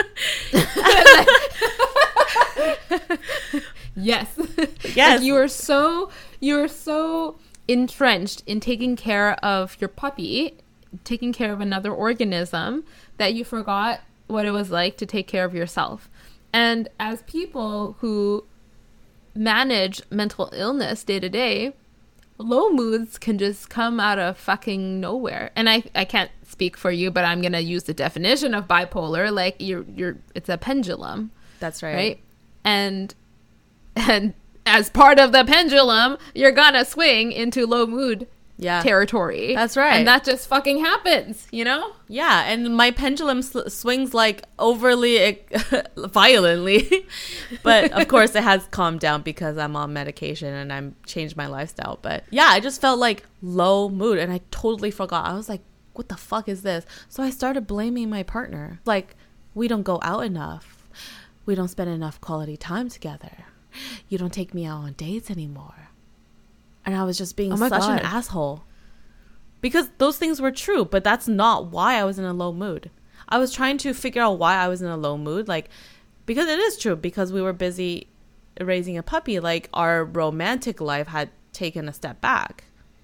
Yes. Yes. Like you were so you were so entrenched in taking care of your puppy, taking care of another organism, that you forgot what it was like to take care of yourself. And as people who manage mental illness day to day, low moods can just come out of fucking nowhere. And I, I can't speak for you, but I'm gonna use the definition of bipolar. Like you're you're it's a pendulum. That's right. Right? And and as part of the pendulum, you're gonna swing into low mood yeah. territory. That's right. And that just fucking happens, you know? Yeah, and my pendulum sl- swings like overly violently. But of course it has calmed down because I'm on medication and I'm changed my lifestyle. But yeah, I just felt like low mood and I totally forgot. I was like, what the fuck is this? So I started blaming my partner. Like, we don't go out enough. We don't spend enough quality time together. You don't take me out on dates anymore. And I was just being oh such God. an asshole. Because those things were true, but that's not why I was in a low mood. I was trying to figure out why I was in a low mood. Like, because it is true, because we were busy raising a puppy, like our romantic life had taken a step back.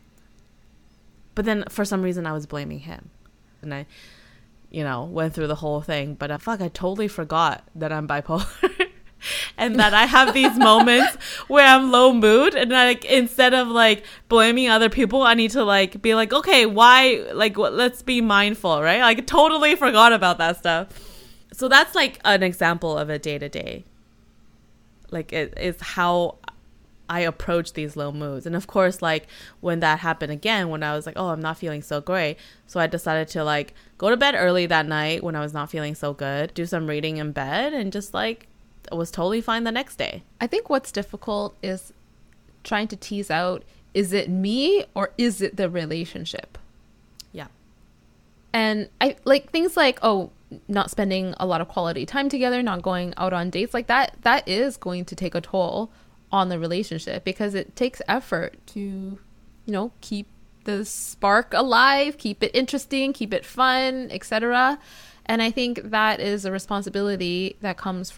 But then for some reason I was blaming him. And I, you know, went through the whole thing. But uh, fuck, I totally forgot that I'm bipolar. And that I have these moments where I'm low mood, and like instead of like blaming other people, I need to like be like, okay, why? Like, what, let's be mindful, right? Like, totally forgot about that stuff. So that's like an example of a day to day. Like, it is how I approach these low moods. And of course, like when that happened again, when I was like, oh, I'm not feeling so great, so I decided to like go to bed early that night when I was not feeling so good, do some reading in bed, and just like was totally fine the next day. I think what's difficult is trying to tease out, is it me or is it the relationship? Yeah. And I like things like, oh, not spending a lot of quality time together, not going out on dates like that, that is going to take a toll on the relationship, because it takes effort to, you know, keep the spark alive, keep it interesting, keep it fun, et cetera. And I think that is a responsibility that comes from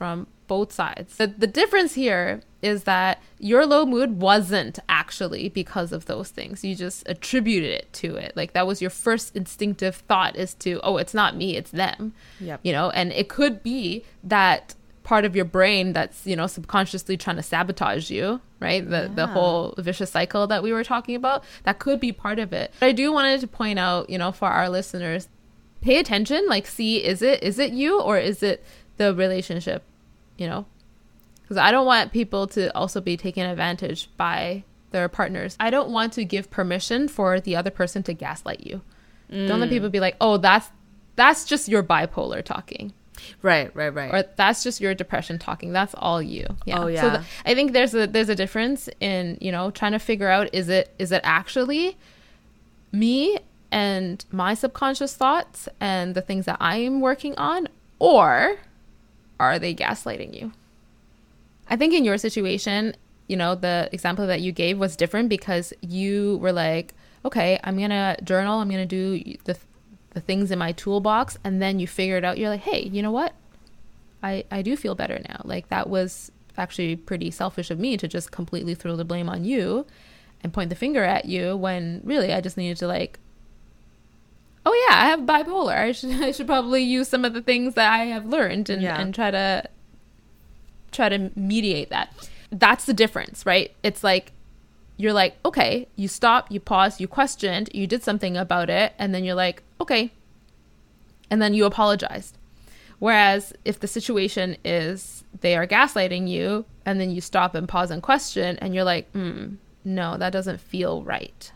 both sides. The, the difference here is that your low mood wasn't actually because of those things. You just attributed it to it. Like that was your first instinctive thought is to, oh, it's not me, it's them. Yep. You know, and it could be that part of your brain that's, you know, subconsciously trying to sabotage you, right? The, yeah. the whole vicious cycle that we were talking about, that could be part of it. But I do wanted to point out, you know, for our listeners, pay attention, like see, is it is it you or is it the relationship, you know? Because I don't want people to also be taken advantage by their partners. I don't want to give permission for the other person to gaslight you. Mm. Don't let people be like, oh, that's that's just your bipolar talking. Right, right, right. Or that's just your depression talking. That's all you. Yeah. Oh, yeah. So th- I think there's a there's a difference in, you know, trying to figure out, is it is it actually me and my subconscious thoughts and the things that I'm working on, or are they gaslighting you? I think in your situation, you know, the example that you gave was different because you were like, okay, I'm going to journal. I'm going to do the the things in my toolbox. And then you figured out, you're like, hey, you know what? I, I do feel better now. Like that was actually pretty selfish of me to just completely throw the blame on you and point the finger at you when really I just needed to like, oh yeah, I have bipolar. I should I should probably use some of the things that I have learned and, yeah. and try to try to mediate that. That's the difference, right? It's like you're like, okay, you stop, you pause, you questioned, you did something about it, and then you're like, okay. And then you apologized. Whereas if the situation is they are gaslighting you and then you stop and pause and question and you're like, mm, no, that doesn't feel right.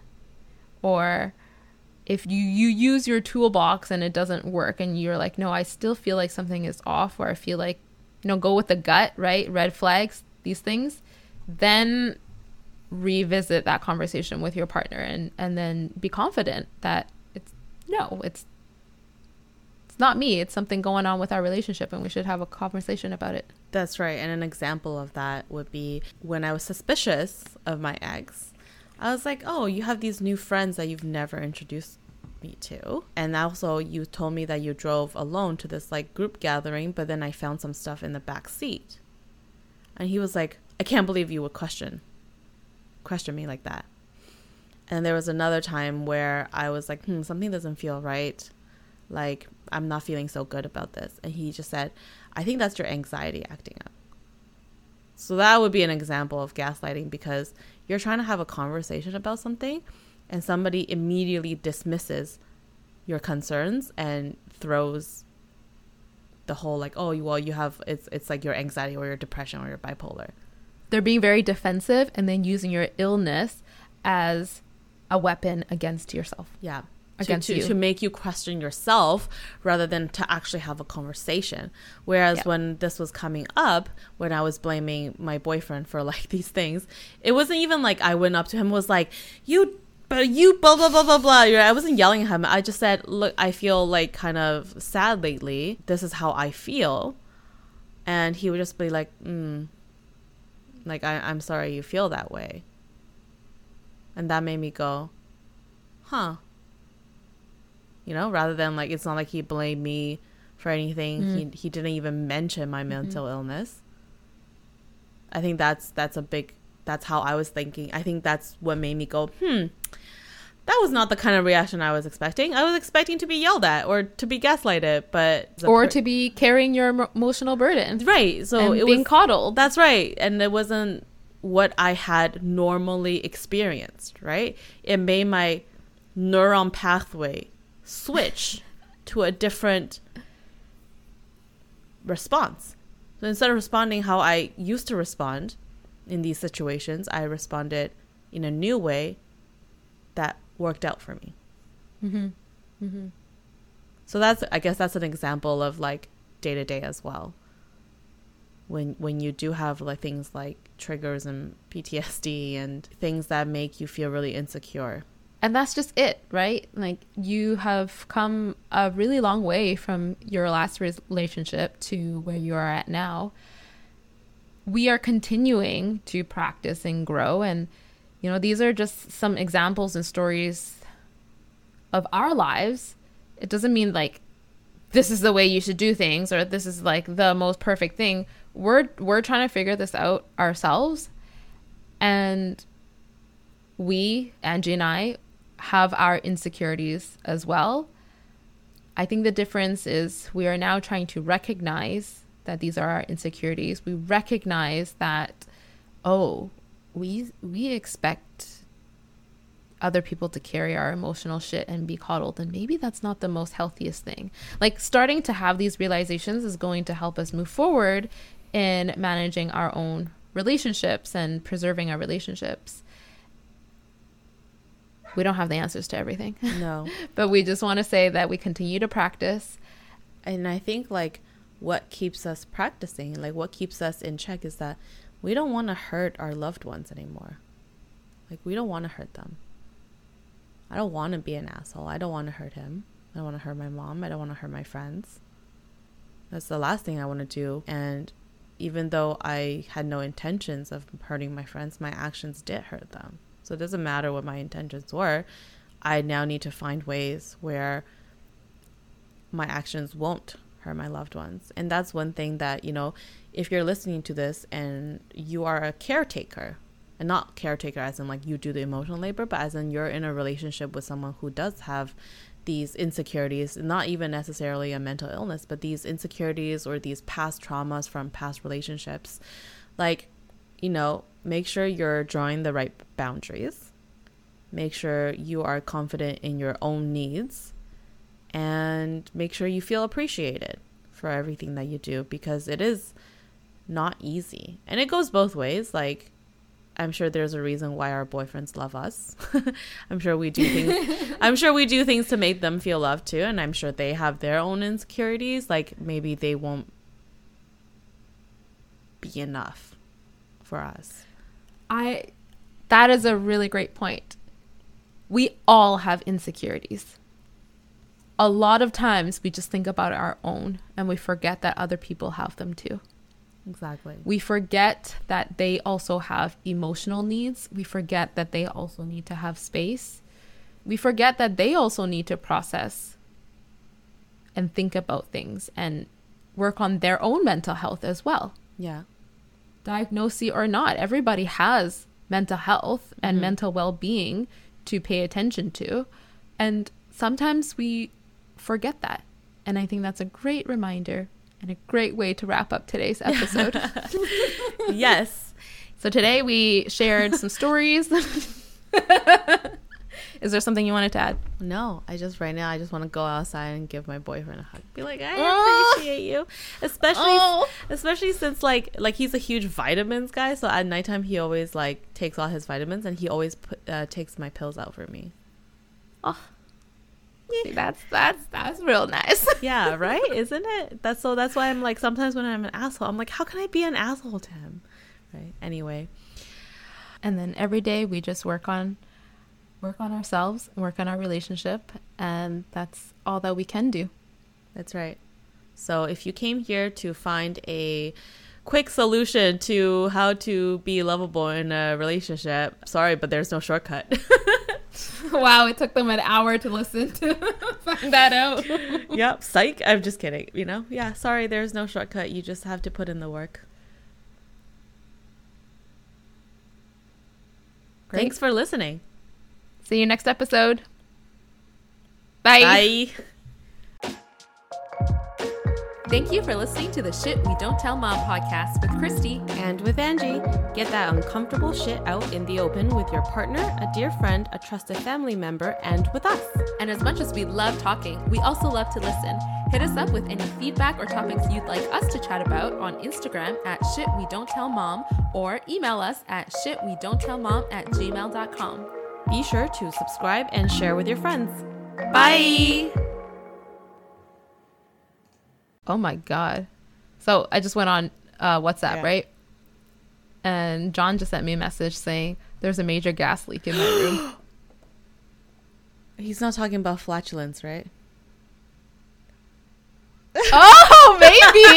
Or if you, you use your toolbox and it doesn't work and you're like, no, I still feel like something is off, or I feel like, you know, go with the gut, right? Red flags, these things, then revisit that conversation with your partner and, and then be confident that it's, no, it's, it's not me. It's something going on with our relationship and we should have a conversation about it. That's right. And an example of that would be when I was suspicious of my ex. I was like, oh, you have these new friends that you've never introduced me to. And also you told me that you drove alone to this like group gathering, but then I found some stuff in the back seat. And he was like, I can't believe you would question, question me like that. And there was another time where I was like, hmm, something doesn't feel right. Like, I'm not feeling so good about this. And he just said, I think that's your anxiety acting up. So that would be an example of gaslighting, because you're trying to have a conversation about something and somebody immediately dismisses your concerns and throws the whole like, oh, well, you have, it's it's like your anxiety or your depression or your bipolar. They're being very defensive and then using your illness as a weapon against yourself. Yeah. Against to, to, you. to make you question yourself rather than to actually have a conversation. Whereas yeah. when this was coming up, when I was blaming my boyfriend for like these things, it wasn't even like I went up to him and was like, you, but you, blah, blah, blah, blah, blah. I wasn't yelling at him. I just said, look, I feel like kind of sad lately. This is how I feel. And he would just be like, mm, like, I, I'm sorry you feel that way. And that made me go, huh. You know, rather than like, it's not like he blamed me for anything. Mm. He he didn't even mention my mental mm-hmm. illness. I think that's that's a big, that's how I was thinking. I think that's what made me go, hmm, that was not the kind of reaction I was expecting. I was expecting to be yelled at or to be gaslighted, but or per- to be carrying your emotional burden, right? So and it being was coddled. That's right, and it wasn't what I had normally experienced. Right? It made my neuron pathway switch to a different response. So instead of responding how I used to respond in these situations, I responded in a new way that worked out for me. Mm-hmm. Mm-hmm. So that's, I guess that's an example of like day to day as well. When when you do have like things like triggers and P T S D and things that make you feel really insecure. And that's just it, right? Like you have come a really long way from your last relationship to where you are at now. We are continuing to practice and grow. And, you know, these are just some examples and stories of our lives. It doesn't mean like this is the way you should do things or this is like the most perfect thing. we're we're trying to figure this out ourselves, and we, Angie and I, have our insecurities as well. I think the difference is we are now trying to recognize that these are our insecurities. We recognize that, oh, we we expect other people to carry our emotional shit and be coddled, and maybe that's not the most healthiest thing. Like, starting to have these realizations is going to help us move forward in managing our own relationships and preserving our relationships. We don't have the answers to everything. No. But we just want to say that we continue to practice. And I think, like, what keeps us practicing, like, what keeps us in check is that we don't want to hurt our loved ones anymore. Like, we don't want to hurt them. I don't want to be an asshole. I don't want to hurt him. I don't want to hurt my mom. I don't want to hurt my friends. That's the last thing I want to do. And even though I had no intentions of hurting my friends, my actions did hurt them. So it doesn't matter what my intentions were. I now need to find ways where my actions won't hurt my loved ones. And that's one thing that, you know, if you're listening to this and you are a caretaker, and not caretaker as in like you do the emotional labor, but as in you're in a relationship with someone who does have these insecurities, not even necessarily a mental illness, but these insecurities or these past traumas from past relationships, like, you know, make sure you're drawing the right boundaries. Make sure you are confident in your own needs, and make sure you feel appreciated for everything that you do, because it is not easy. And it goes both ways. Like, I'm sure there's a reason why our boyfriends love us. I'm sure we do things I'm sure we do things to make them feel loved too, and I'm sure they have their own insecurities. Like, maybe they won't be enough for us. I that is a really great point. We all have insecurities. A lot of times we just think about our own and we forget that other people have them too. Exactly. We forget that they also have emotional needs. We forget that they also need to have space. We forget that they also need to process and think about things and work on their own mental health as well. Yeah. Diagnosis or not, everybody has mental health and Mm-hmm. mental well-being to pay attention to. And sometimes we forget that. And I think that's a great reminder and a great way to wrap up today's episode. Yes. So today we shared some stories. Is there something you wanted to add? No, I just right now I just want to go outside and give my boyfriend a hug. Be like, I Oh. appreciate you, especially Oh. especially since like like he's a huge vitamins guy. So at nighttime he always like takes all his vitamins, and he always put, uh, takes my pills out for me. Oh, see, that's that's that's real nice. Yeah, right? Isn't it? That's so. That's why I'm like, sometimes when I'm an asshole, I'm like, how can I be an asshole to him? Right. Anyway. And then every day we just work on work on ourselves, work on our relationship, and that's all that we can do. That's right. So if you came here to find a quick solution to how to be lovable in a relationship, sorry, but there's no shortcut. Wow, it took them an hour to listen to find that out. Yep, psych. I'm just kidding. You know, yeah, sorry, there's no shortcut. You just have to put in the work. Great. Thanks for listening. See you next episode. Bye. Bye. Thank you for listening to the Shit We Don't Tell Mom podcast with Christy. And with Angie, get that uncomfortable shit out in the open with your partner, a dear friend, a trusted family member, and with us. And as much as we love talking, we also love to listen. Hit us up with any feedback or topics you'd like us to chat about on Instagram at Shit We Don't Tell Mom, or email us at shitwedon'ttellmom at gmail dot com. Be sure to subscribe and share with your friends. Bye! Oh my God. So I just went on uh, WhatsApp, Yeah. right? And John just sent me a message saying there's a major gas leak in my room. He's not talking about flatulence, right? Oh, maybe.